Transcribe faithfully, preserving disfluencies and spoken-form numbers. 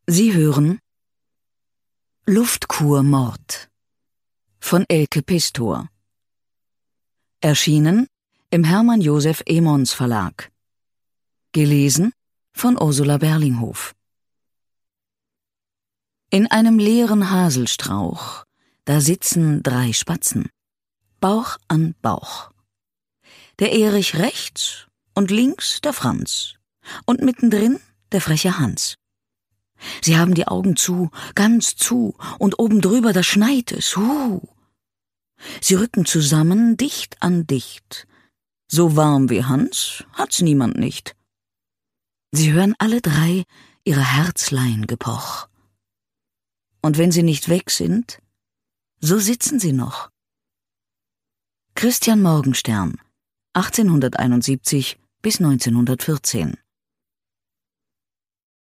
Sie hören Luftkurmord von Elke Pistor. Erschienen im Hermann Josef Emons Verlag. Gelesen von Ursula Berlinghof. In einem leeren Haselstrauch, da sitzen drei Spatzen, Bauch an Bauch. Der Erich rechts und links der Franz und mittendrin der freche Hans. Sie haben die Augen zu, ganz zu, und oben drüber, da schneit es, hu. Sie rücken zusammen, dicht an dicht. So warm wie Hans hat's niemand nicht. Sie hören alle drei ihre Herzlein gepoch. Und wenn sie nicht weg sind, so sitzen sie noch. Christian Morgenstern, achtzehnhunderteinundsiebzig bis neunzehnhundertvierzehn.